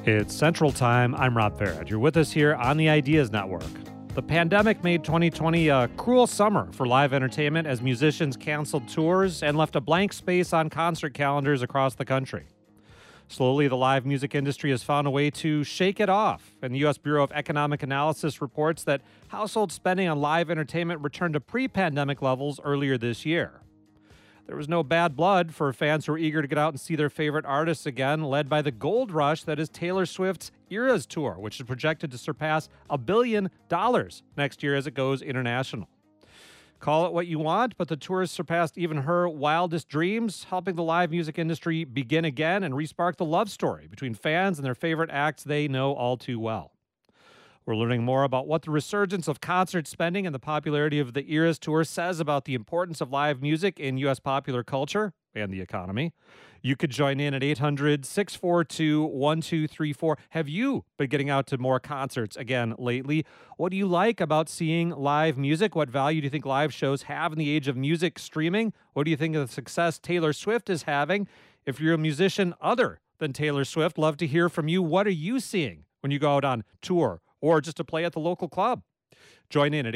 It's Central Time. I'm Rob Farad. You're with us here on the Ideas Network. The pandemic made 2020 a cruel summer for live entertainment as musicians canceled tours and left a blank space on concert calendars across the country. Slowly, the live music industry has found a way to shake it off, and the U.S. Bureau of Economic Analysis reports that household spending on live entertainment returned to pre-pandemic levels earlier this year. There was no bad blood for fans who were eager to get out and see their favorite artists again, led by the gold rush that is Taylor Swift's Eras Tour, which is projected to surpass $1 billion next year as it goes international. Call it what you want, but the tour has surpassed even her wildest dreams, helping the live music industry begin again and respark the love story between fans and their favorite acts they know all too well. We're learning more about what the resurgence of concert spending and the popularity of the Eras Tour says about the importance of live music in U.S. popular culture and the economy. You could join in at 800-642-1234. Have you been getting out to more concerts again lately? What do you like about seeing live music? What value do you think live shows have in the age of music streaming? What do you think of the success Taylor Swift is having? If you're a musician other than Taylor Swift, love to hear from you. What are you seeing when you go out on tour or just to play at the local club? Join in at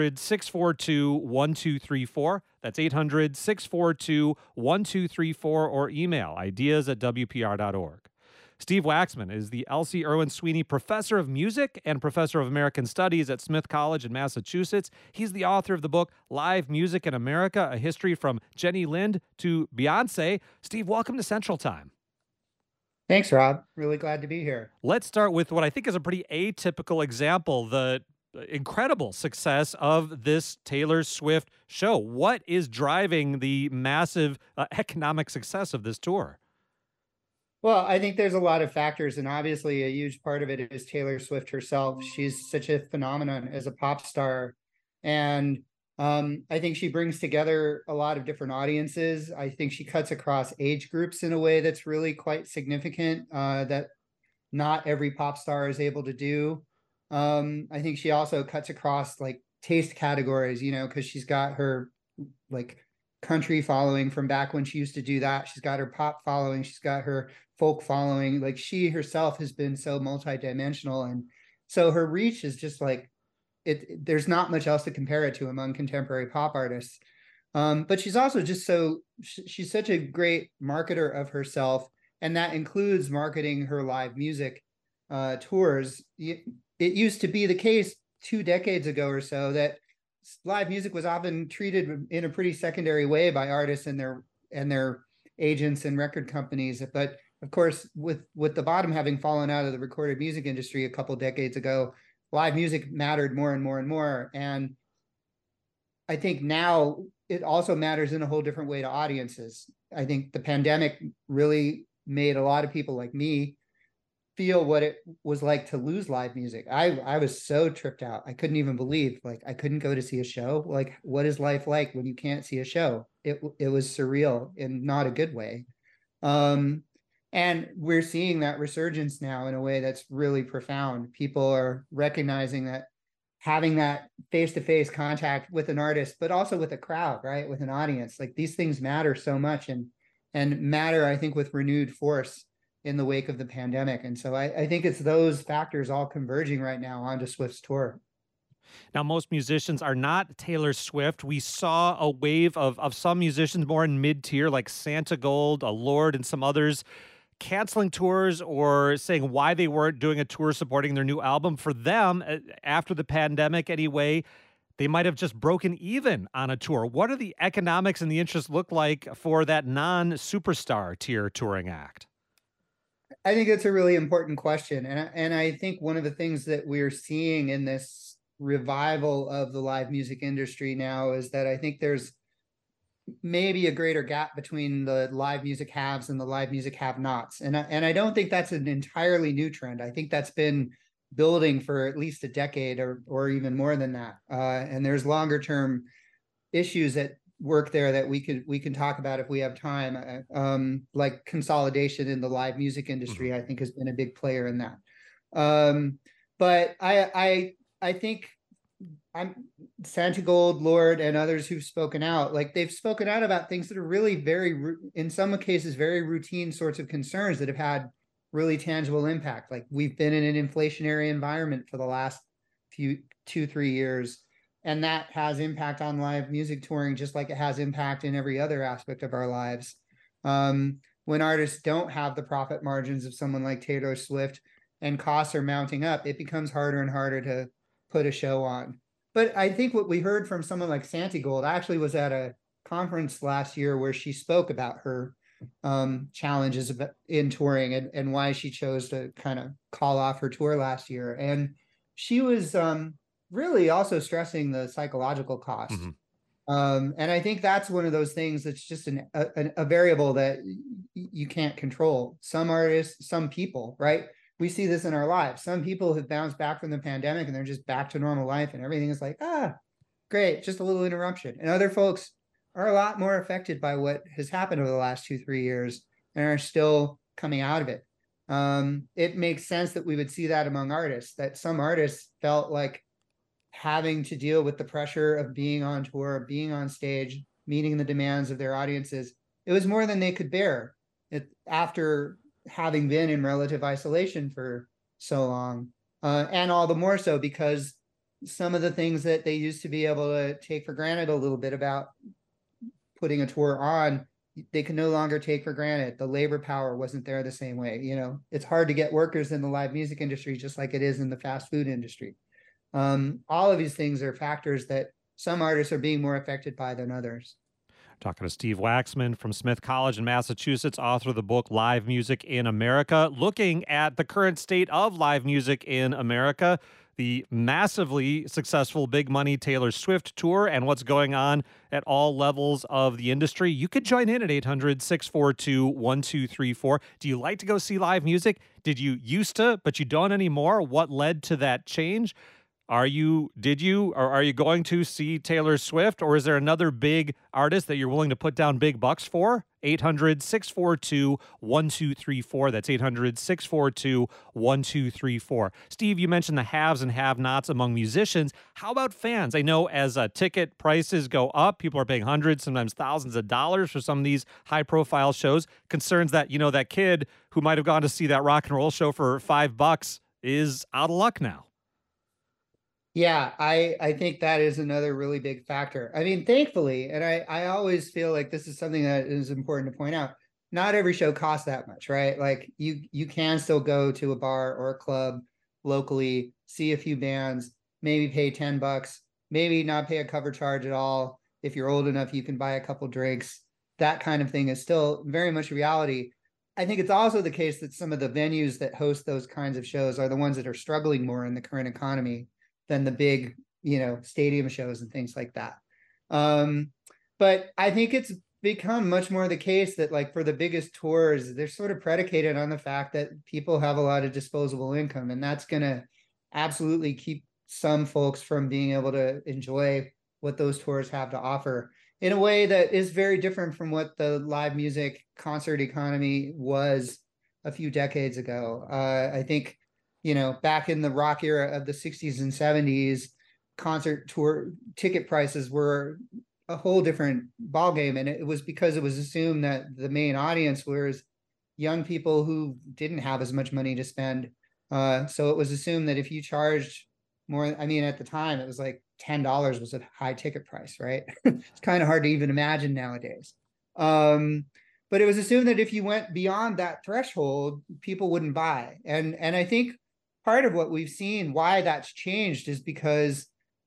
800-642-1234. That's 800-642-1234 or email ideas@wpr.org. Steve Waxman is the Elsie Irwin Sweeney Professor of Music and Professor of American Studies at Smith College in Massachusetts. He's the author of the book Live Music in America, A History from Jenny Lind to Beyonce. Steve, welcome to Central Time. Thanks, Rob. Really glad to be here. Let's start with what I think is a pretty atypical example, the incredible success of this Taylor Swift show. What is driving the massive economic success of this tour? Well, I think there's a lot of factors, and obviously a huge part of it is Taylor Swift herself. She's such a phenomenon as a pop star, and I think she brings together a lot of different audiences. I think she cuts across age groups in a way that's really quite significant, that not every pop star is able to do. I think she also cuts across like taste categories, because she's got her like country following from back when she used to do that. She's got her pop following. She's got her folk following. Like she herself has been so multidimensional. And so her reach is just like, there's not much else to compare it to among contemporary pop artists. But she's also just she's such a great marketer of herself. And that includes marketing her live music tours. It used to be the case 2 decades ago or so that live music was often treated in a pretty secondary way by artists and their agents and record companies. But of course, with the bottom having fallen out of the recorded music industry a couple decades ago, live music mattered more and more and more. And I think now it also matters in a whole different way to audiences. I think the pandemic really made a lot of people like me feel what it was like to lose live music. I was so tripped out. I couldn't even believe, like, I couldn't go to see a show. Like, what is life like when you can't see a show? It was surreal in not a good way. And we're seeing that resurgence now in a way that's really profound. People are recognizing that having that face-to-face contact with an artist, but also with a crowd, right? With an audience, like these things matter so much and matter, I think, with renewed force in the wake of the pandemic. And so I think it's those factors all converging right now onto Swift's tour. Now, most musicians are not Taylor Swift. We saw a wave of some musicians more in mid-tier, like Santigold, Lorde, and some others, canceling tours or saying why they weren't doing a tour supporting their new album. For them, after the pandemic anyway, they might have just broken even on a tour. What do the economics and the interest look like for that non-superstar tier touring act? I think it's a really important question. And I think one of the things that we're seeing in this revival of the live music industry now is that I think there's maybe a greater gap between the live music haves and the live music have-nots. And I don't think that's an entirely new trend. I think that's been building for at least a decade or even more than that. And there's longer term issues at work there that we can talk about if we have time. Like consolidation in the live music industry, I think has been a big player in that. But I think Santigold, Lorde, and others who've spoken out, like they've spoken out about things that are really in some cases, very routine sorts of concerns that have had really tangible impact. Like we've been in an inflationary environment for the last few 2-3 years, and that has impact on live music touring, just like it has impact in every other aspect of our lives. When artists don't have the profit margins of someone like Taylor Swift and costs are mounting up, it becomes harder and harder to put a show on. But I think what we heard from someone like Santigold actually was at a conference last year where she spoke about her challenges in touring and why she chose to kind of call off her tour last year. And she was really also stressing the psychological cost. Mm-hmm. And I think that's one of those things that's just a variable that you can't control. Some artists, some people, right? We see this in our lives. Some people have bounced back from the pandemic and they're just back to normal life and everything is like, great, just a little interruption. And other folks are a lot more affected by what has happened over the last 2-3 years and are still coming out of it. It makes sense that we would see that among artists, that some artists felt like having to deal with the pressure of being on tour, being on stage, meeting the demands of their audiences. It was more than they could bear after having been in relative isolation for so long. And all the more so because some of the things that they used to be able to take for granted a little bit about putting a tour on, they can no longer take for granted. The labor power wasn't there the same way. You know, it's hard to get workers in the live music industry, just like it is in the fast food industry. All of these things are factors that some artists are being more affected by than others. Talking to Steve Waxman from Smith College in Massachusetts, author of the book Live Music in America, looking at the current state of live music in America, the massively successful big money Taylor Swift tour, and what's going on at all levels of the industry. You could join in at 800-642-1234. Do you like to go see live music? Did you used to, but you don't anymore? What led to that change? Are you going to see Taylor Swift, or is there another big artist that you're willing to put down big bucks for? 800-642-1234. That's 800-642-1234. Steve, you mentioned the haves and have-nots among musicians. How about fans? I know as ticket prices go up, people are paying hundreds, sometimes thousands of dollars for some of these high-profile shows. Concerns that, that kid who might have gone to see that rock and roll show for $5 is out of luck now. Yeah, I think that is another really big factor. I mean, thankfully, and I always feel like this is something that is important to point out, not every show costs that much, right? Like you can still go to a bar or a club locally, see a few bands, maybe pay $10, maybe not pay a cover charge at all. If you're old enough, you can buy a couple drinks. That kind of thing is still very much reality. I think it's also the case that some of the venues that host those kinds of shows are the ones that are struggling more in the current economy than the big, stadium shows and things like that. But I think it's become much more the case that, like, for the biggest tours, they're sort of predicated on the fact that people have a lot of disposable income, and that's going to absolutely keep some folks from being able to enjoy what those tours have to offer in a way that is very different from what the live music concert economy was a few decades ago. I think back in the rock era of the 60s and 70s, concert tour ticket prices were a whole different ballgame. And it was because it was assumed that the main audience was young people who didn't have as much money to spend. So it was assumed that if you charged more, at the time, it was like $10 was a high ticket price, right? It's kind of hard to even imagine nowadays. But it was assumed that if you went beyond that threshold, people wouldn't buy. And I think part of what we've seen, why that's changed, is because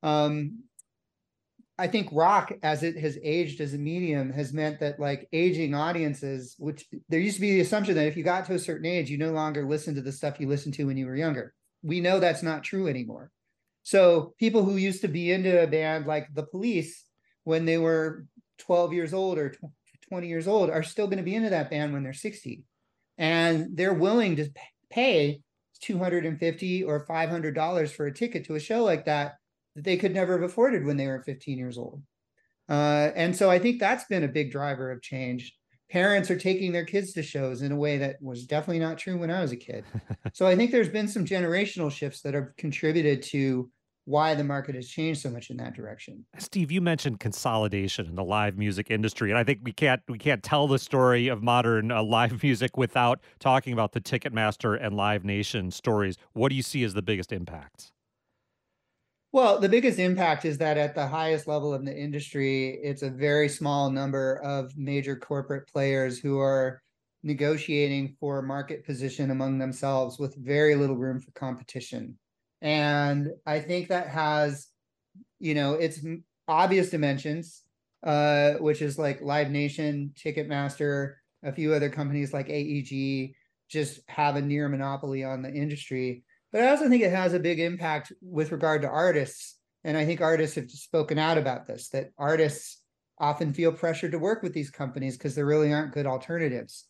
I think rock, as it has aged as a medium, has meant that, like, aging audiences, which there used to be the assumption that if you got to a certain age, you no longer listen to the stuff you listened to when you were younger. We know that's not true anymore. So people who used to be into a band like The Police when they were 12 years old or 20 years old are still going to be into that band when they're 60. And they're willing to pay $250 or $500 for a ticket to a show like that they could never have afforded when they were 15 years old. And so I think that's been a big driver of change. Parents are taking their kids to shows in a way that was definitely not true when I was a kid. So I think there's been some generational shifts that have contributed to why the market has changed so much in that direction. Steve, you mentioned consolidation in the live music industry, and I think we can't tell the story of modern live music without talking about the Ticketmaster and Live Nation stories. What do you see as the biggest impacts? Well, the biggest impact is that at the highest level of the industry, it's a very small number of major corporate players who are negotiating for market position among themselves with very little room for competition. And I think that has, its obvious dimensions, which is like Live Nation, Ticketmaster, a few other companies like AEG just have a near monopoly on the industry. But I also think it has a big impact with regard to artists. And I think artists have spoken out about this, that artists often feel pressured to work with these companies because there really aren't good alternatives.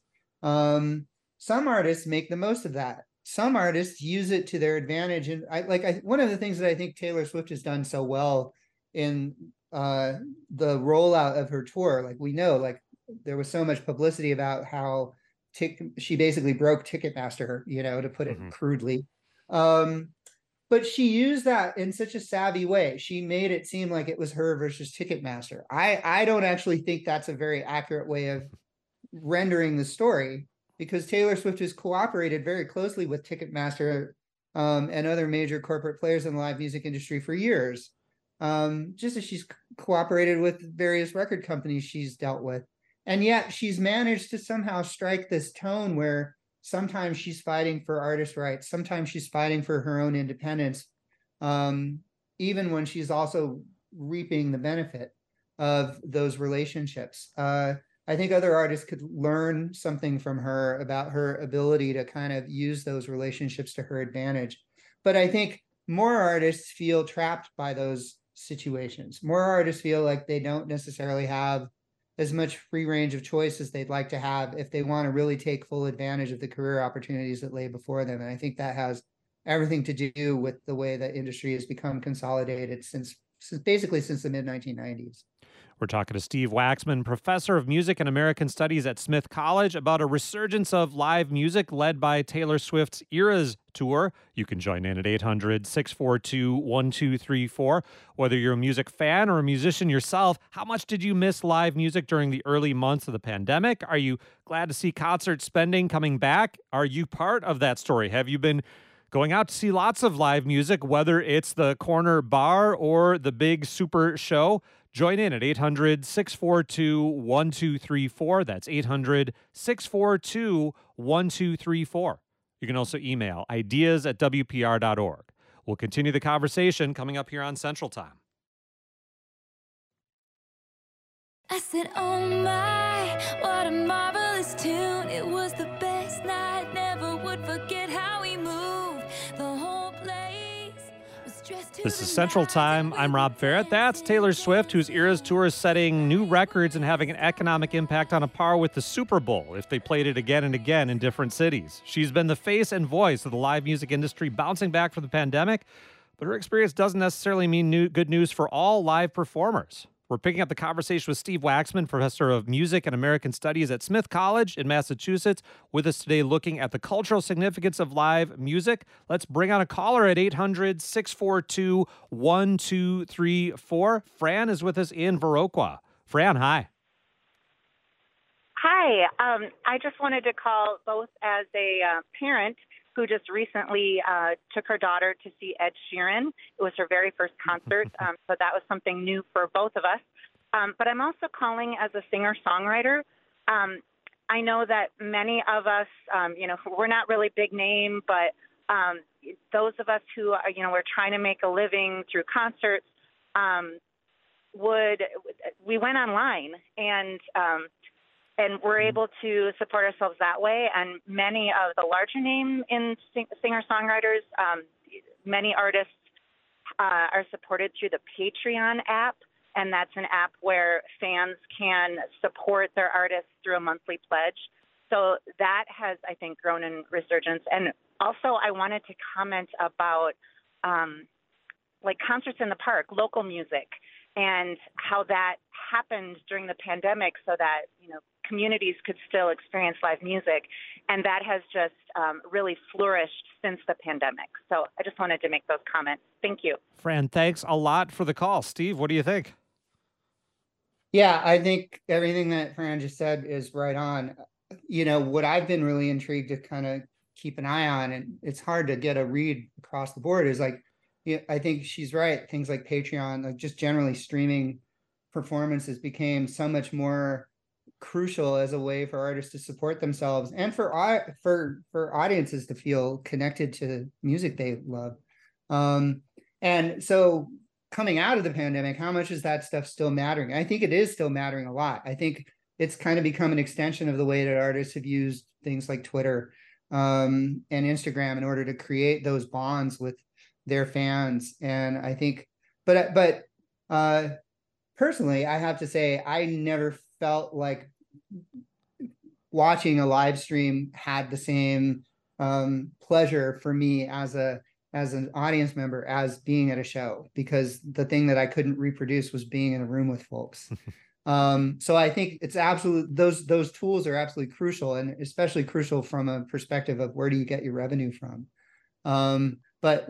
Some artists make the most of that. Some artists use it to their advantage. And one of the things that I think Taylor Swift has done so well in the rollout of her tour, like we know, like there was so much publicity about how she basically broke Ticketmaster, to put it crudely. But she used that in such a savvy way. She made it seem like it was her versus Ticketmaster. I don't actually think that's a very accurate way of rendering the story, because Taylor Swift has cooperated very closely with Ticketmaster and other major corporate players in the live music industry for years. Just as she's cooperated with various record companies she's dealt with. And yet she's managed to somehow strike this tone where sometimes she's fighting for artist rights, sometimes she's fighting for her own independence, even when she's also reaping the benefit of those relationships. I think other artists could learn something from her about her ability to kind of use those relationships to her advantage. But I think more artists feel trapped by those situations. More artists feel like they don't necessarily have as much free range of choice as they'd like to have if they want to really take full advantage of the career opportunities that lay before them. And I think that has everything to do with the way that industry has become consolidated since basically since the mid 1990s. We're talking to Steve Waxman, professor of music and American studies at Smith College, about a resurgence of live music led by Taylor Swift's Eras tour. You can join in at 800-642-1234. Whether you're a music fan or a musician yourself, how much did you miss live music during the early months of the pandemic? Are you glad to see concert spending coming back? Are you part of that story? Have you been going out to see lots of live music, whether it's the corner bar or the big super show? Join in at 800-642-1234. That's 800-642-1234. You can also email ideas@wpr.org. We'll continue the conversation coming up here on Central Time. I said, oh my, what a marvelous tune. It was the best night, never would forget how we moved. The whole place was dressed to This is Central Time. I'm Rob Ferret. That's Taylor Swift, whose Eras tour is setting new records and having an economic impact on a par with the Super Bowl if they played it again and again in different cities. She's been the face and voice of the live music industry bouncing back from the pandemic, but her experience doesn't necessarily mean good news for all live performers. We're picking up the conversation with Steve Waxman, professor of music and American studies at Smith College in Massachusetts, with us today looking at the cultural significance of live music. Let's bring on a caller at 800-642-1234. Fran is with us in Viroqua. Fran, hi. Hi. I just wanted to call both as a parent who just recently took her daughter to see Ed Sheeran. It was her very first concert, so that was something new for both of us. But I'm also calling as a singer-songwriter. I know that many of us, we're not really big name, but those of us who are, we're trying to make a living through concerts, we went online and we're able to support ourselves that way. And many of the larger name in singer-songwriters, many artists are supported through the Patreon app. And that's an app where fans can support their artists through a monthly pledge. So that has, I think, grown in resurgence. And also I wanted to comment about concerts in the park, local music. and how that happened during the pandemic so that, communities could still experience live music. And that has just really flourished since the pandemic. So I just wanted to make those comments. Thank you. Fran, thanks a lot for the call. Steve, what do you think? Yeah, I think everything that Fran just said is right on. What I've been really intrigued to kind of keep an eye on, and it's hard to get a read across the board, is like, I think she's right. Things like Patreon, like just generally streaming performances became so much more crucial as a way for artists to support themselves and for audiences to feel connected to music they love. And so coming out of the pandemic, how much is that stuff still mattering? I think it is still mattering a lot. I think it's kind of become an extension of the way that artists have used things like Twitter and Instagram in order to create those bonds with their fans. And I think, but personally, I have to say, I never felt like watching a live stream had the same pleasure for me as an audience member as being at a show, because the thing that I couldn't reproduce was being in a room with folks. So I think it's those tools are absolutely crucial, and especially crucial from a perspective of where do you get your revenue from. But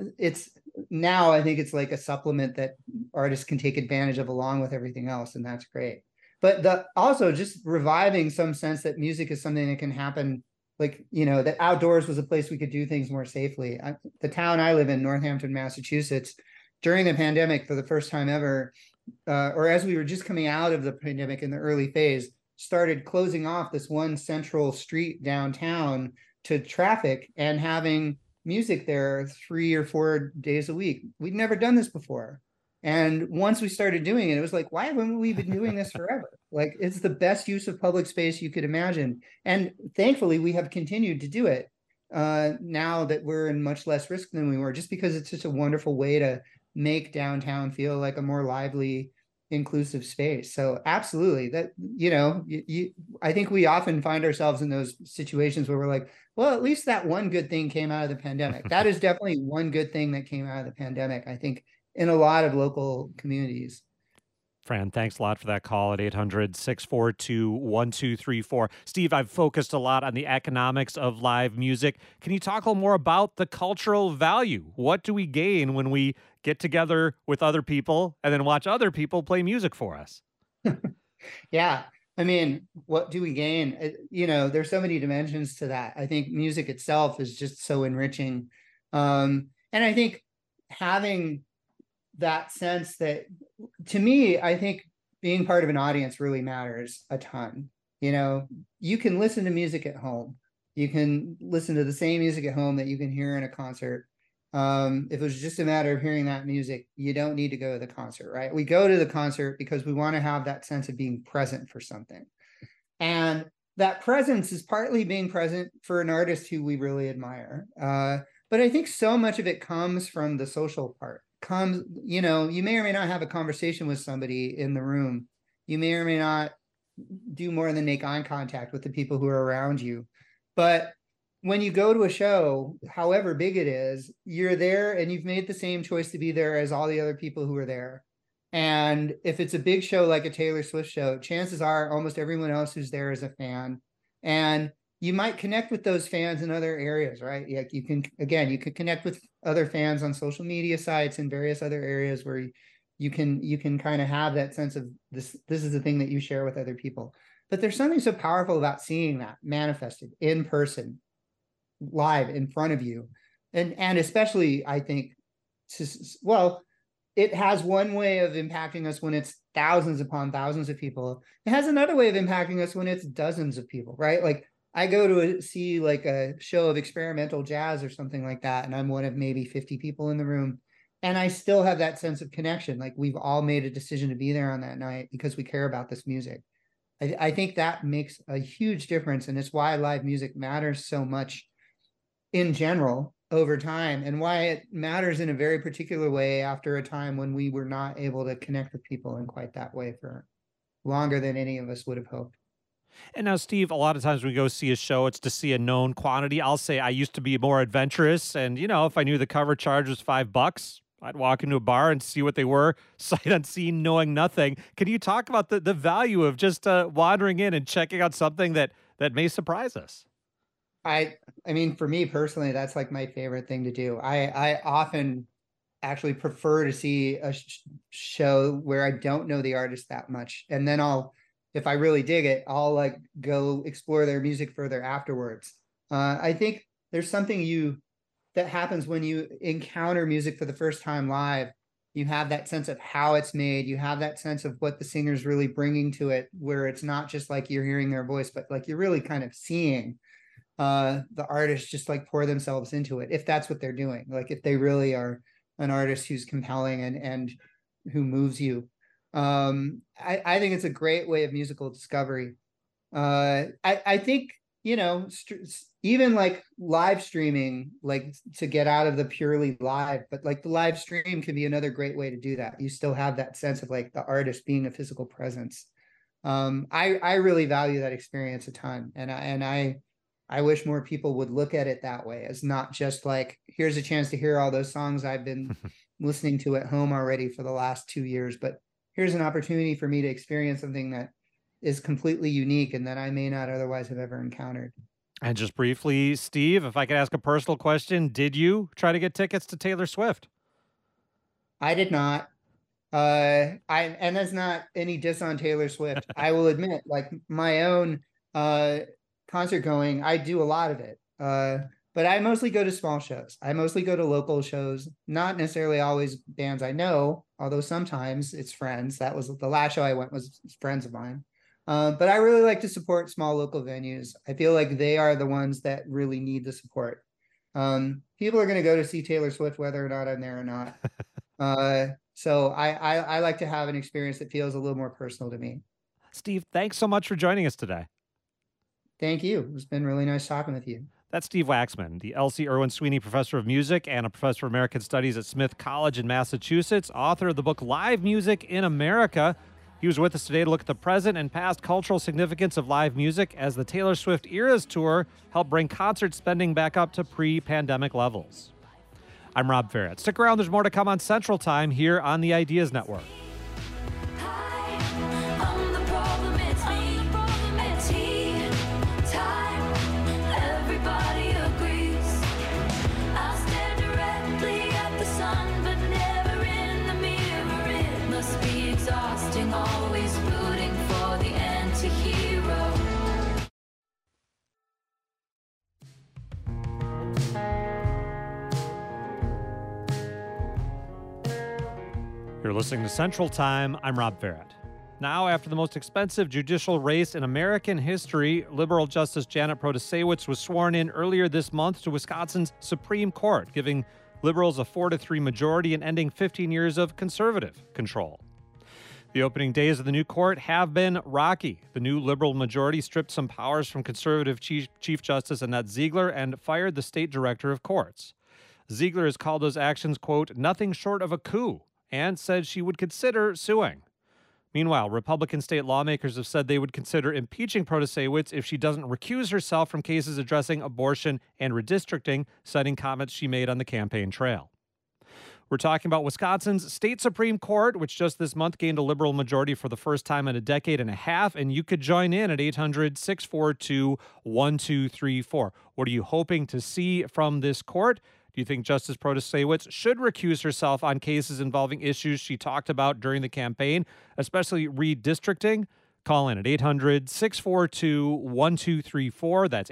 I think it's like a supplement that artists can take advantage of along with everything else, and that's great. But also just reviving some sense that music is something that can happen, like, that outdoors was a place we could do things more safely. The town I live in, Northampton, Massachusetts, during the pandemic, for the first time ever, or as we were just coming out of the pandemic in the early phase, started closing off this one central street downtown to traffic and having music there 3 or 4 days a week. We'd never done this before. And once we started doing it, it was like, why haven't we been doing this forever? Like, it's the best use of public space you could imagine. And thankfully, we have continued to do it now that we're in much less risk than we were, just because it's such a wonderful way to make downtown feel like a more lively, inclusive space. So absolutely, that, I think we often find ourselves in those situations where we're like, well, at least that one good thing came out of the pandemic. That is definitely one good thing that came out of the pandemic, I think, in a lot of local communities. Fran, thanks a lot for that call at 800-642-1234. Steve, I've focused a lot on the economics of live music. Can you talk a little more about the cultural value? What do we gain when we get together with other people and then watch other people play music for us? Yeah. I mean, what do we gain? There's so many dimensions to that. I think music itself is just so enriching. And I think having that sense that, to me, I think being part of an audience really matters a ton. You can listen to music at home. You can listen to the same music at home that you can hear in a concert. If it was just a matter of hearing that music, you don't need to go to the concert, right? We go to the concert because we want to have that sense of being present for something. And that presence is partly being present for an artist who we really admire. But I think so much of it comes from the social part. You may or may not have a conversation with somebody in the room. You may or may not do more than make eye contact with the people who are around you. But when you go to a show, however big it is, you're there and you've made the same choice to be there as all the other people who are there. And if it's a big show like a Taylor Swift show, chances are almost everyone else who's there is a fan. And you might connect with those fans in other areas, right? Like you can connect with other fans on social media sites and various other areas where you can kind of have that sense of this is the thing that you share with other people. But there's something so powerful about seeing that manifested in person, live in front of you. And especially, I think, it has one way of impacting us when it's thousands upon thousands of people. It has another way of impacting us when it's dozens of people, right? Like, I go to see like a show of experimental jazz or something like that, and I'm one of maybe 50 people in the room, and I still have that sense of connection. Like, we've all made a decision to be there on that night because we care about this music. I think that makes a huge difference, and it's why live music matters so much in general over time, and why it matters in a very particular way after a time when we were not able to connect with people in quite that way for longer than any of us would have hoped. And now, Steve, a lot of times when we go see a show, it's to see a known quantity. I'll say I used to be more adventurous, and if I knew the cover charge was $5, I'd walk into a bar and see what they were, sight unseen, knowing nothing. Can you talk about the value of just wandering in and checking out something that may surprise us? I mean, for me personally, that's like my favorite thing to do. I often actually prefer to see a show where I don't know the artist that much, and then if I really dig it, I'll like go explore their music further afterwards. I think there's something that happens when you encounter music for the first time live. You have that sense of how it's made. You have that sense of what the singer's really bringing to it, where it's not just like you're hearing their voice, but like you're really kind of seeing the artist just like pour themselves into it, if that's what they're doing. Like if they really are an artist who's compelling and who moves you. I think it's a great way of musical discovery. I think, even like live streaming, like to get out of the purely live, but like the live stream can be another great way to do that. You still have that sense of like the artist being a physical presence. I really value that experience a ton. And I wish more people would look at it that way, as not just like, here's a chance to hear all those songs I've been listening to at home already for the last 2 years, but here's an opportunity for me to experience something that is completely unique and that I may not otherwise have ever encountered. And just briefly, Steve, if I could ask a personal question, did you try to get tickets to Taylor Swift? I did not. And that's not any diss on Taylor Swift. I will admit, like my own concert going, I do a lot of it. But I mostly go to small shows. I mostly go to local shows, not necessarily always bands I know, although sometimes it's friends. That was the last show I went was friends of mine. But I really like to support small local venues. I feel like they are the ones that really need the support. People are going to go to see Taylor Swift whether or not I'm there or not. So I like to have an experience that feels a little more personal to me. Steve, thanks so much for joining us today. Thank you. It's been really nice talking with you. That's Steve Waxman, the Elsie Irwin Sweeney Professor of Music and a Professor of American Studies at Smith College in Massachusetts, author of the book Live Music in America. He was with us today to look at the present and past cultural significance of live music as the Taylor Swift Eras Tour helped bring concert spending back up to pre-pandemic levels. I'm Rob Ferret. Stick around, there's more to come on Central Time here on the Ideas Network. Always rooting for the anti-hero. You're listening to Central Time. I'm Rob Ferret. Now, after the most expensive judicial race in American history, liberal Justice Janet Protasiewicz was sworn in earlier this month to Wisconsin's Supreme Court, giving liberals a 4-3 majority and ending 15 years of conservative control. The opening days of the new court have been rocky. The new liberal majority stripped some powers from conservative Chief Justice Annette Ziegler and fired the state director of courts. Ziegler has called those actions, quote, nothing short of a coup, and said she would consider suing. Meanwhile, Republican state lawmakers have said they would consider impeaching Protasiewicz if she doesn't recuse herself from cases addressing abortion and redistricting, citing comments she made on the campaign trail. We're talking about Wisconsin's state Supreme Court, which just this month gained a liberal majority for the first time in a decade and a half, and you could join in at 800-642-1234. What are you hoping to see from this court? Do you think Justice Protasiewicz should recuse herself on cases involving issues she talked about during the campaign, especially redistricting? Call in at 800-642-1234. That's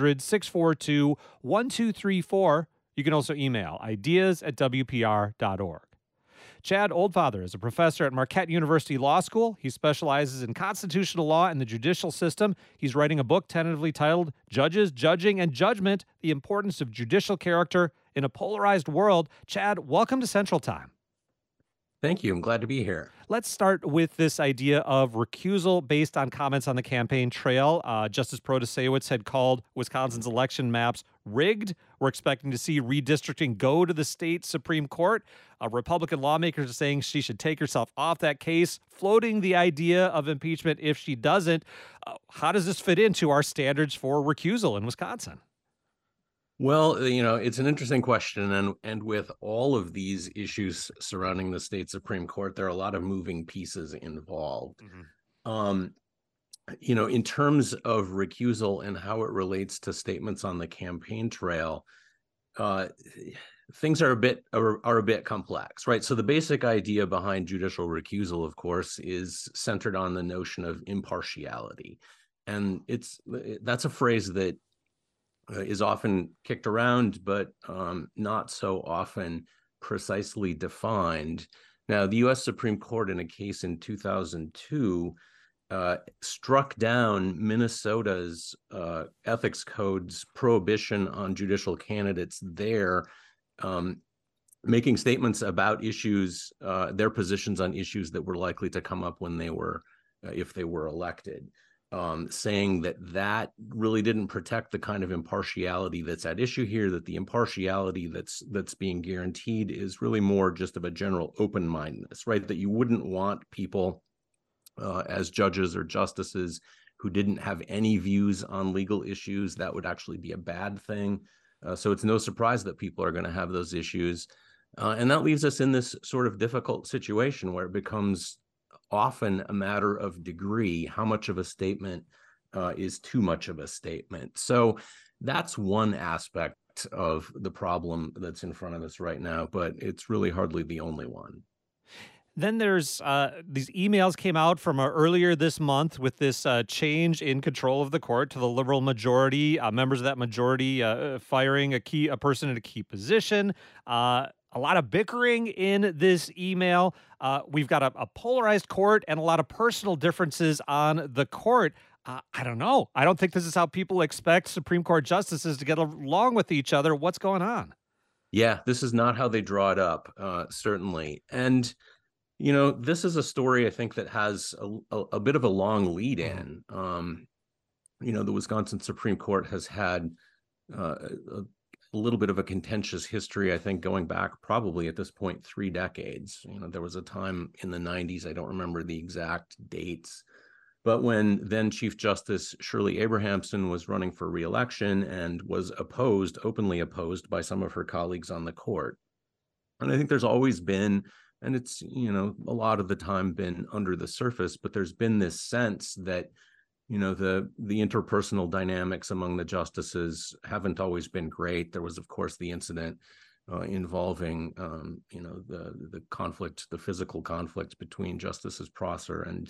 800-642-1234. You can also email ideas@wpr.org. Chad Oldfather is a professor at Marquette University Law School. He specializes in constitutional law and the judicial system. He's writing a book tentatively titled Judges, Judging, and Judgment, The Importance of Judicial Character in a Polarized World. Chad, welcome to Central Time. Thank you. I'm glad to be here. Let's start with this idea of recusal based on comments on the campaign trail. Justice Protasiewicz had called Wisconsin's election maps rigged. We're expecting to see redistricting go to the state Supreme Court. Republican lawmakers are saying she should take herself off that case, floating the idea of impeachment if she doesn't. How does this fit into our standards for recusal in Wisconsin? Well, it's an interesting question, and with all of these issues surrounding the state Supreme Court, there are a lot of moving pieces involved. Um, in terms of recusal and how it relates to statements on the campaign trail, uh, things are a bit complex, right? So the basic idea behind judicial recusal, of course, is centered on the notion of impartiality, and that's a phrase that is often kicked around, but not so often precisely defined. Now, the U.S. Supreme Court, in a case in 2002, struck down Minnesota's ethics code's prohibition on judicial candidates there, making statements about issues, their positions on issues that were likely to come up when if they were elected. Saying that really didn't protect the kind of impartiality that's at issue here, that the impartiality that's being guaranteed is really more just of a general open-mindedness, right? That you wouldn't want people as judges or justices who didn't have any views on legal issues. That would actually be a bad thing. So it's no surprise that people are going to have those issues. And that leaves us in this sort of difficult situation where it becomes often a matter of degree. How much of a statement is too much of a statement? So that's one aspect of the problem that's in front of us right now, but it's really hardly the only one. Then there's these emails came out from earlier this month with this change in control of the court to the liberal majority, members of that majority firing a person in a key position. A lot of bickering in this email. We've got a polarized court and a lot of personal differences on the court. I don't know. I don't think this is how people expect Supreme Court justices to get along with each other. What's going on? Yeah, this is not how they draw it up, certainly. And this is a story, I think, that has a bit of a long lead in. The Wisconsin Supreme Court has had a little bit of a contentious history, I think, going back probably at this point 3 decades. There was a time in the 90s, I don't remember the exact dates, but when then Chief Justice Shirley Abrahamson was running for re-election and was openly opposed by some of her colleagues on the court. And I think there's always been, and it's, a lot of the time been under the surface, but there's been this sense that, the interpersonal dynamics among the justices haven't always been great. There was, of course, the incident involving, the conflict, the physical conflict between Justices Prosser and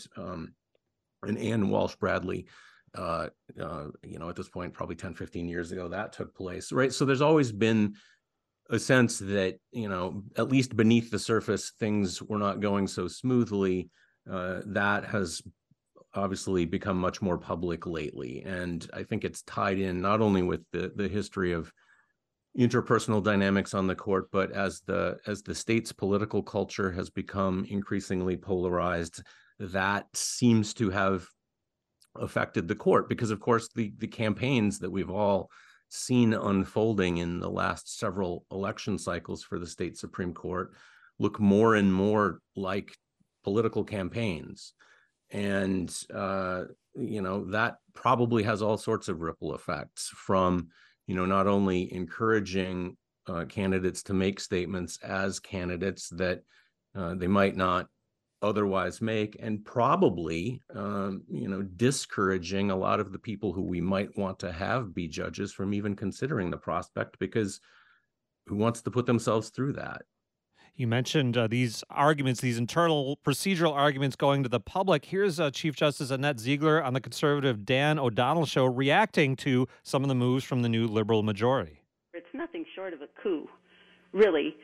Ann Walsh Bradley, at this point, probably 10, 15 years ago, that took place, right? So there's always been a sense that, at least beneath the surface, things were not going so smoothly. That has obviously become much more public lately. And I think it's tied in not only with the history of interpersonal dynamics on the court, but as the state's political culture has become increasingly polarized, that seems to have affected the court, because of course the campaigns that we've all seen unfolding in the last several election cycles for the state Supreme Court look more and more like political campaigns. And, that probably has all sorts of ripple effects from, not only encouraging candidates to make statements as candidates that they might not otherwise make, and probably, discouraging a lot of the people who we might want to have be judges from even considering the prospect, because who wants to put themselves through that? You mentioned these arguments, these internal procedural arguments going to the public. Here's Chief Justice Annette Ziegler on the conservative Dan O'Donnell show reacting to some of the moves from the new liberal majority. It's nothing short of a coup, really.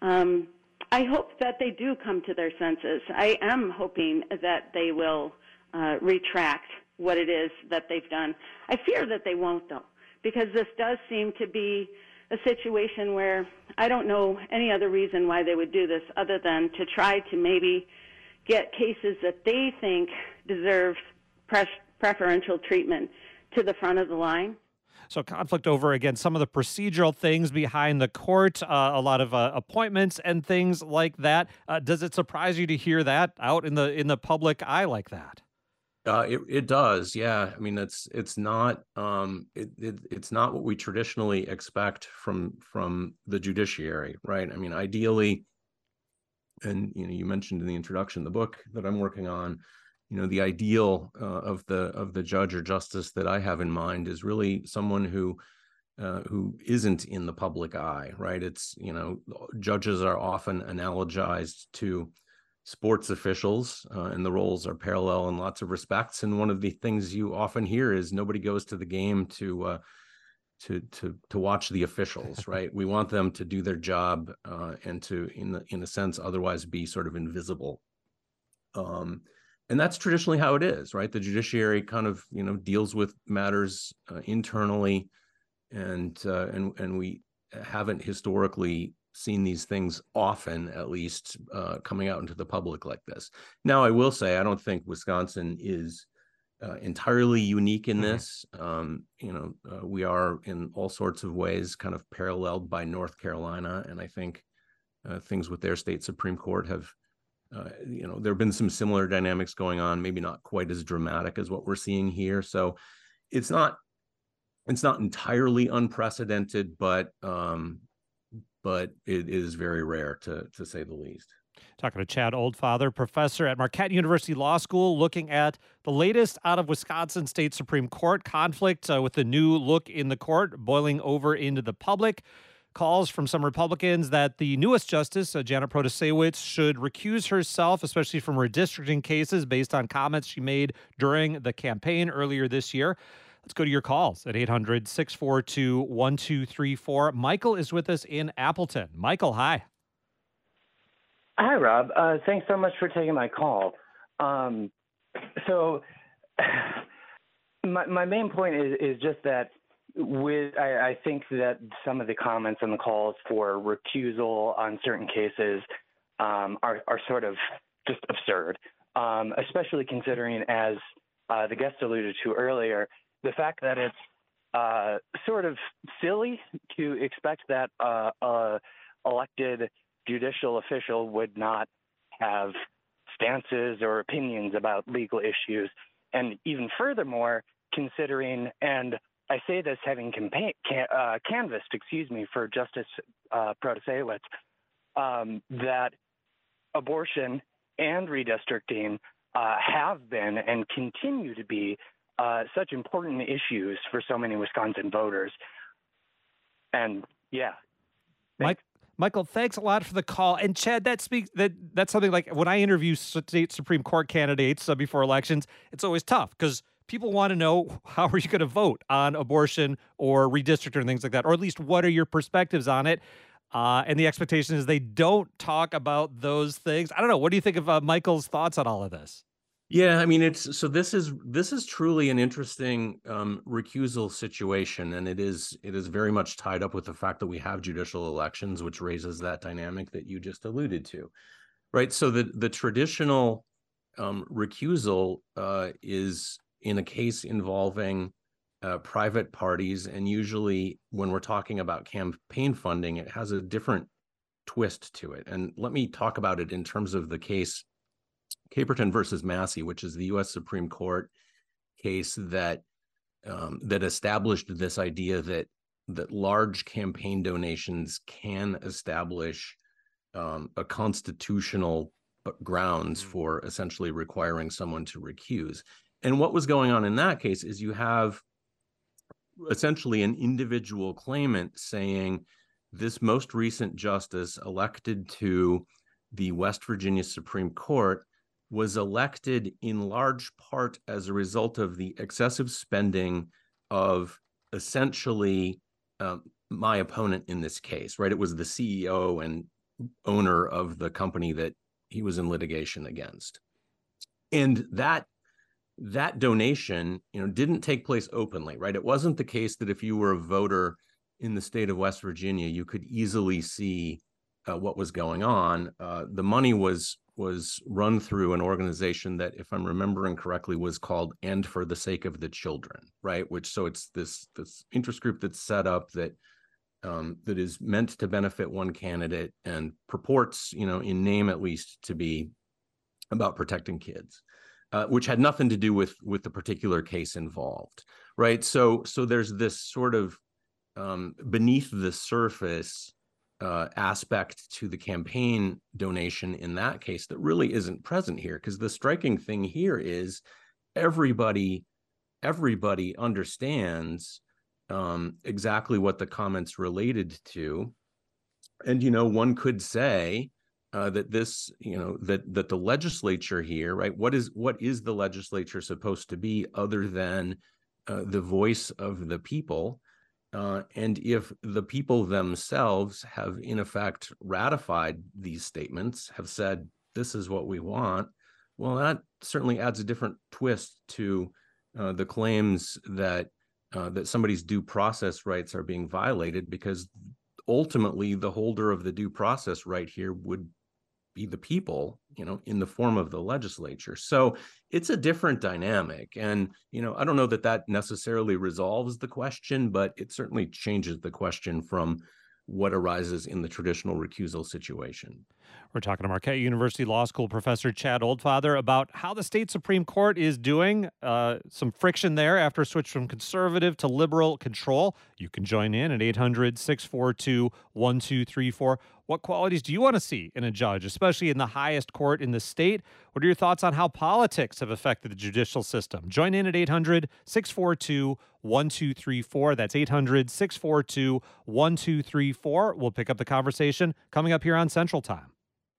I hope that they do come to their senses. I am hoping that they will retract what it is that they've done. I fear that they won't, though, because this does seem to be a situation where I don't know any other reason why they would do this other than to try to maybe get cases that they think deserve preferential treatment to the front of the line. So conflict over, again, some of the procedural things behind the court, a lot of appointments and things like that. Does it surprise you to hear that out in the public eye like that? It does, yeah. I mean, it's not it's not what we traditionally expect from the judiciary, right? I mean, ideally, and you mentioned in the introduction the book that I'm working on, the ideal of the judge or justice that I have in mind is really someone who isn't in the public eye, right? It's judges are often analogized to sports officials, and the roles are parallel in lots of respects. And one of the things you often hear is nobody goes to the game to watch the officials, right? We want them to do their job and to, in a sense, otherwise be sort of invisible. And that's traditionally how it is, right? The judiciary kind of deals with matters internally, and we haven't historically seen these things often, at least coming out into the public like this. Now, I will say, I don't think Wisconsin is entirely unique in this. We are in all sorts of ways kind of paralleled by North Carolina, and I think things with their state Supreme Court have, there have been some similar dynamics going on, maybe not quite as dramatic as what we're seeing here. So it's not entirely unprecedented, but it is very rare, to say the least. Talking to Chad Oldfather, professor at Marquette University Law School, looking at the latest out of Wisconsin State Supreme Court conflict with the new look in the court boiling over into the public. Calls from some Republicans that the newest justice, Janet Protasewicz, should recuse herself, especially from redistricting cases based on comments she made during the campaign earlier this year. Let's go to your calls at 800-642-1234. Michael is with us in Appleton. Michael, hi. Hi, Rob. Thanks so much for taking my call. So my main point is just that I think that some of the comments on the calls for recusal on certain cases are sort of just absurd, especially considering, as the guest alluded to earlier, the fact that it's sort of silly to expect that a elected judicial official would not have stances or opinions about legal issues. And even furthermore, considering, and I say this having canvassed, for Justice Protasewicz, that abortion and redistricting have been and continue to be such important issues for so many Wisconsin voters. And yeah. Michael, thanks a lot for the call. And Chad, that's something like when I interview state Supreme Court candidates before elections, it's always tough because people want to know, how are you going to vote on abortion or redistricting and things like that? Or at least what are your perspectives on it? And the expectation is they don't talk about those things. I don't know. What do you think of Michael's thoughts on all of this? Yeah, I mean, this is truly an interesting recusal situation, and it is very much tied up with the fact that we have judicial elections, which raises that dynamic that you just alluded to, right? So the traditional recusal is in a case involving private parties, and usually when we're talking about campaign funding, it has a different twist to it. And let me talk about it in terms of the case Caperton versus Massey, which is the U.S. Supreme Court case that established this idea that large campaign donations can establish a constitutional grounds for essentially requiring someone to recuse. And what was going on in that case is you have essentially an individual claimant saying this most recent justice elected to the West Virginia Supreme Court was elected in large part as a result of the excessive spending of essentially my opponent in this case, right? It was the CEO and owner of the company that he was in litigation against. And that donation, didn't take place openly, right? It wasn't the case that if you were a voter in the state of West Virginia, you could easily see what was going on. The money was run through an organization that, if I'm remembering correctly, was called And for the Sake of the Children, right? So it's this interest group that's set up that is meant to benefit one candidate and purports, in name at least, to be about protecting kids. which had nothing to do with the particular case involved, right? So there's this sort of beneath the surface aspect to the campaign donation in that case that really isn't present here, because the striking thing here is everybody understands exactly what the comments related to. And, one could say that this, that the legislature here, right? What is the legislature supposed to be other than the voice of the people? And if the people themselves have, in effect, ratified these statements, have said, this is what we want, well, that certainly adds a different twist to the claims that somebody's due process rights are being violated, because ultimately the holder of the due process right here would be the people, in the form of the legislature. So it's a different dynamic. And, I don't know that necessarily resolves the question, but it certainly changes the question from what arises in the traditional recusal situation. We're talking to Marquette University Law School professor Chad Oldfather about how the state Supreme Court is doing. Some friction there after a switch from conservative to liberal control. You can join in at 800-642-1234. What qualities do you want to see in a judge, especially in the highest court in the state? What are your thoughts on how politics have affected the judicial system? Join in at 800-642-1234. That's 800-642-1234. We'll pick up the conversation coming up here on Central Time.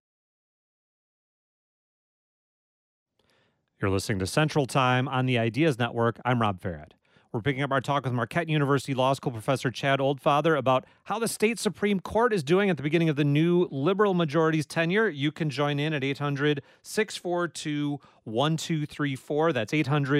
You're listening to Central Time on the Ideas Network. I'm Rob Farad. We're picking up our talk with Marquette University Law School professor Chad Oldfather about how the state Supreme Court is doing at the beginning of the new liberal majority's tenure. You can join in at 800-642-1234. That's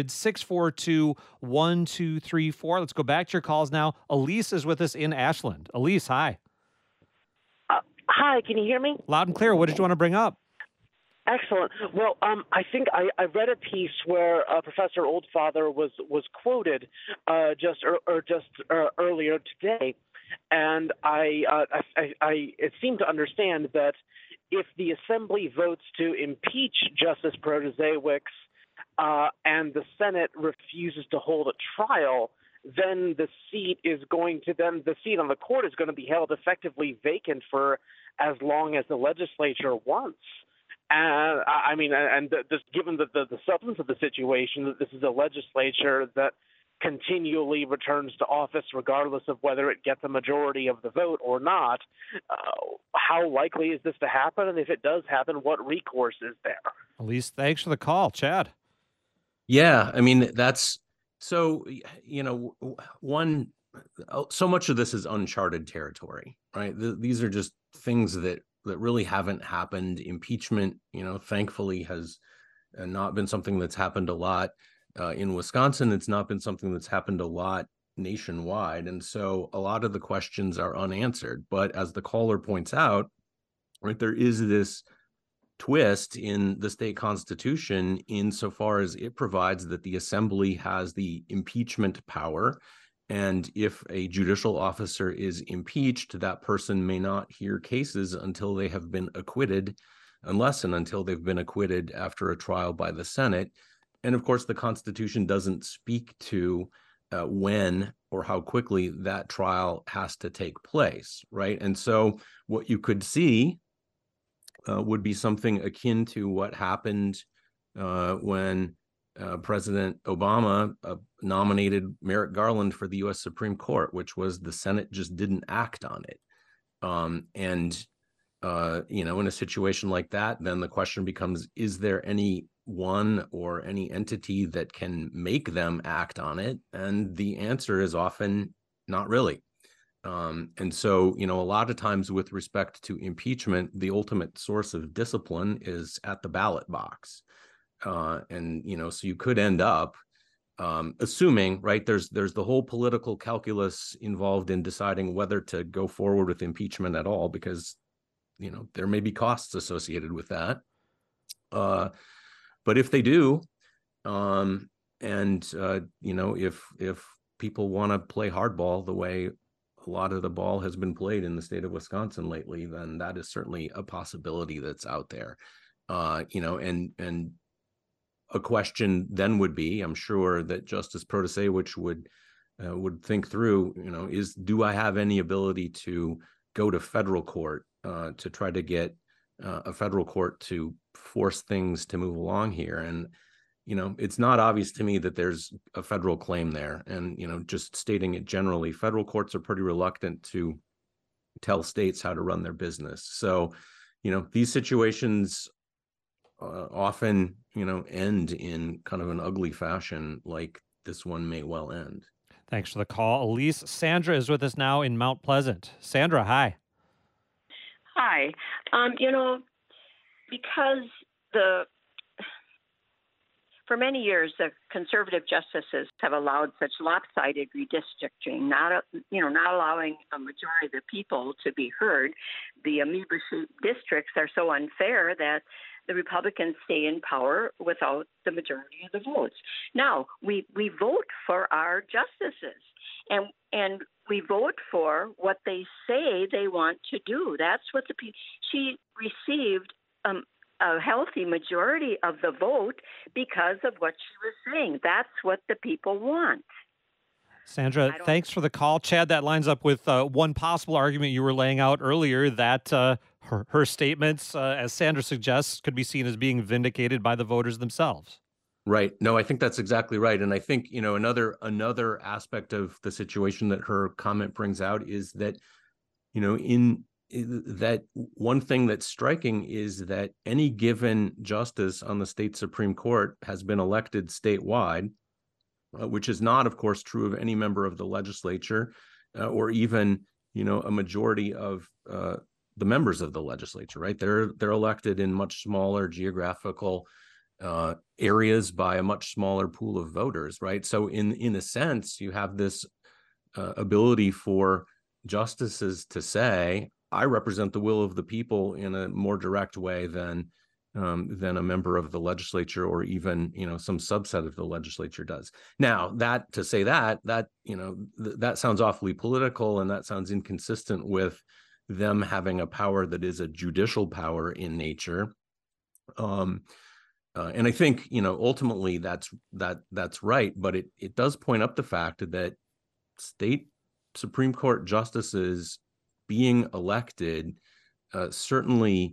800-642-1234. Let's go back to your calls now. Elise is with us in Ashland. Elise, hi. Hi, can you hear me? Loud and clear. What did you want to bring up? Excellent. Well, I think I read a piece where Professor Oldfather was quoted just earlier today, and I seem to understand that if the Assembly votes to impeach Justice Protasiewicz and the Senate refuses to hold a trial, then the seat on the court is going to be held effectively vacant for as long as the legislature wants. And just given the substance of the situation, that this is a legislature that continually returns to office regardless of whether it gets a majority of the vote or not, how likely is this to happen? And if it does happen, what recourse is there? Elise, thanks for the call. Chad? Yeah, that's so, so much of this is uncharted territory, right? These are just things that really haven't happened. Impeachment, thankfully has not been something that's happened a lot in Wisconsin. It's not been something that's happened a lot nationwide. And so a lot of the questions are unanswered. But as the caller points out, right, there is this twist in the state constitution insofar as it provides that the Assembly has the impeachment power. And if a judicial officer is impeached, that person may not hear cases until they have been acquitted, unless and until they've been acquitted after a trial by the Senate. And of course, the Constitution doesn't speak to when or how quickly that trial has to take place, right? And so what you could see would be something akin to what happened when President Obama nominated Merrick Garland for the U.S. Supreme Court, which was the Senate just didn't act on it. In a situation like that, then the question becomes, is there any one or any entity that can make them act on it? And the answer is often not really. And so, a lot of times with respect to impeachment, the ultimate source of discipline is at the ballot box. So you could end up assuming, right, there's the whole political calculus involved in deciding whether to go forward with impeachment at all, because, there may be costs associated with that. But if they do, if people want to play hardball the way a lot of the ball has been played in the state of Wisconsin lately, then that is certainly a possibility that's out there. And a question then would be, I'm sure that Justice Protasewicz would think through, do I have any ability to go to federal court to try to get a federal court to force things to move along here? And it's not obvious to me that there's a federal claim there. And just stating it generally, federal courts are pretty reluctant to tell states how to run their business. So these situations often end in kind of an ugly fashion, like this one may well end. Thanks for the call, Elise. Sandra is with us now in Mount Pleasant. Sandra, hi. Hi. Because for many years, the conservative justices have allowed such lopsided redistricting, not allowing a majority of the people to be heard. The amoeba-shaped districts are so unfair that the Republicans stay in power without the majority of the votes. Now, we vote for our justices, and we vote for what they say they want to do. That's what she received a healthy majority of the vote because of what she was saying. That's what the people want. Sandra, thanks for the call. Chad, that lines up with one possible argument you were laying out earlier, that her statements, as Sandra suggests, could be seen as being vindicated by the voters themselves. Right. No, I think that's exactly right. And I think, another aspect of the situation that her comment brings out is that, that one thing that's striking is that any given justice on the state Supreme Court has been elected statewide, which is not, of course, true of any member of the legislature or even, a majority of the members of the legislature, right? They're elected in much smaller geographical areas by a much smaller pool of voters, right? So in a sense, you have this ability for justices to say, I represent the will of the people in a more direct way than a member of the legislature or even, some subset of the legislature does. Now, that sounds awfully political, and that sounds inconsistent with them having a power that is a judicial power in nature. And I think, ultimately that's right, but it does point up the fact that state Supreme Court justices being elected certainly,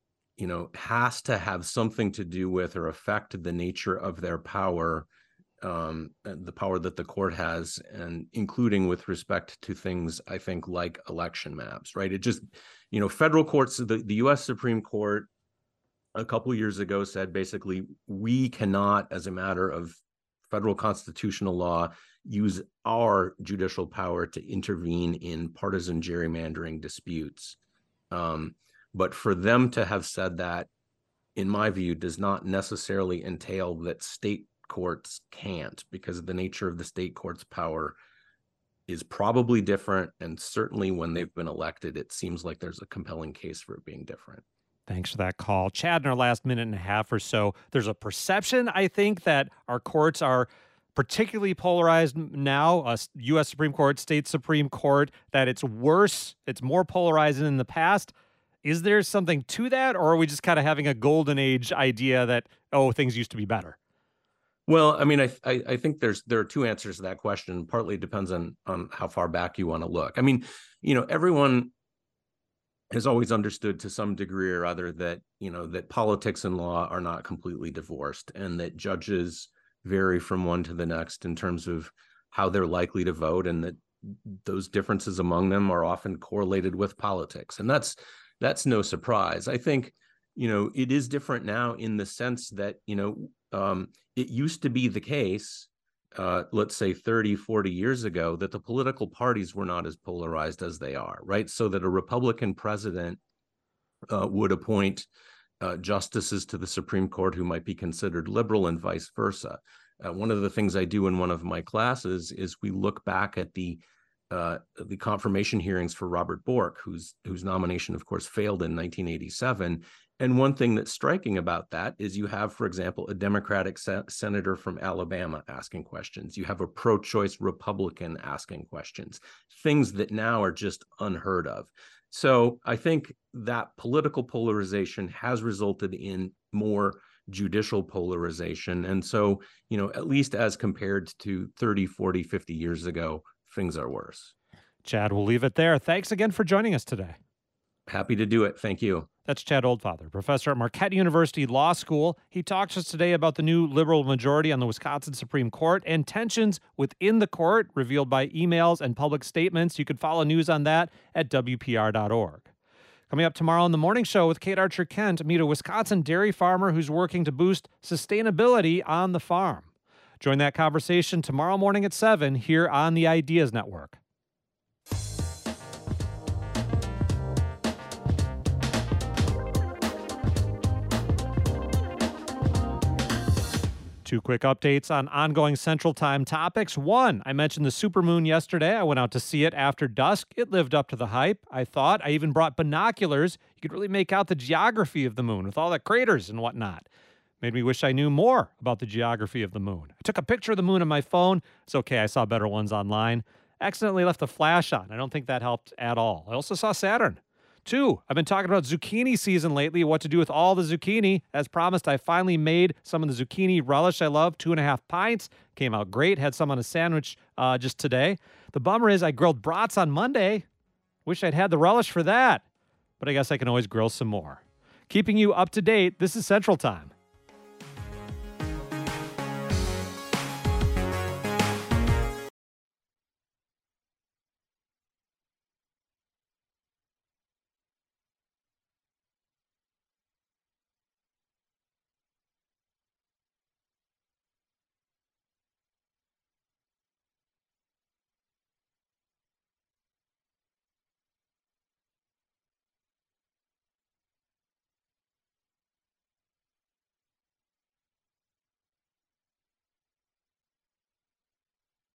has to have something to do with or affect the nature of their power, the power that the court has, and including with respect to things, I think, like election maps, right? It just, federal courts, the U.S. Supreme Court a couple of years ago said basically, we cannot, as a matter of federal constitutional law, use our judicial power to intervene in partisan gerrymandering disputes. But for them to have said that, in my view, does not necessarily entail that state courts can't, because the nature of the state court's power is probably different. And certainly when they've been elected, it seems like there's a compelling case for it being different. Thanks for that call. Chad, in our last minute and a half or so, there's a perception, I think, that our courts are particularly polarized now, U.S. Supreme Court, state Supreme Court, that it's worse, it's more polarized than in the past. Is there something to that, or are we just kind of having a golden age idea that, things used to be better? Well, I mean, I think there are two answers to that question. Partly it depends on how far back you want to look. I mean, everyone has always understood to some degree or other that, that politics and law are not completely divorced, and that judges vary from one to the next in terms of how they're likely to vote, and that those differences among them are often correlated with politics. And that's no surprise. I think, it is different now in the sense that, it used to be the case, let's say 30, 40 years ago, that the political parties were not as polarized as they are, right? So that a Republican president would appoint justices to the Supreme Court who might be considered liberal and vice versa. One of the things I do in one of my classes is we look back at the confirmation hearings for Robert Bork, whose nomination, of course, failed in 1987. And one thing that's striking about that is you have, for example, a Democratic senator from Alabama asking questions. You have a pro-choice Republican asking questions, things that now are just unheard of. So I think that political polarization has resulted in more judicial polarization. And so, at least as compared to 30, 40, 50 years ago, things are worse. Chad, we'll leave it there. Thanks again for joining us today. Happy to do it. Thank you. That's Chad Oldfather, professor at Marquette University Law School. He talks to us today about the new liberal majority on the Wisconsin Supreme Court and tensions within the court revealed by emails and public statements. You can follow news on that at WPR.org. Coming up tomorrow in the morning show with Kate Archer-Kent, meet a Wisconsin dairy farmer who's working to boost sustainability on the farm. Join that conversation tomorrow morning at 7 here on the Ideas Network. Two quick updates on ongoing Central Time topics. One, I mentioned the supermoon yesterday. I went out to see it after dusk. It lived up to the hype, I thought. I even brought binoculars. You could really make out the geography of the moon with all the craters and whatnot. Made me wish I knew more about the geography of the moon. I took a picture of the moon on my phone. It's okay, I saw better ones online. Accidentally left the flash on. I don't think that helped at all. I also saw Saturn. Two, I've been talking about zucchini season lately, what to do with all the zucchini. As promised, I finally made some of the zucchini relish I love, 2.5 pints. Came out great. Had some on a sandwich just today. The bummer is I grilled brats on Monday. Wish I'd had the relish for that. But I guess I can always grill some more. Keeping you up to date, this is Central Time.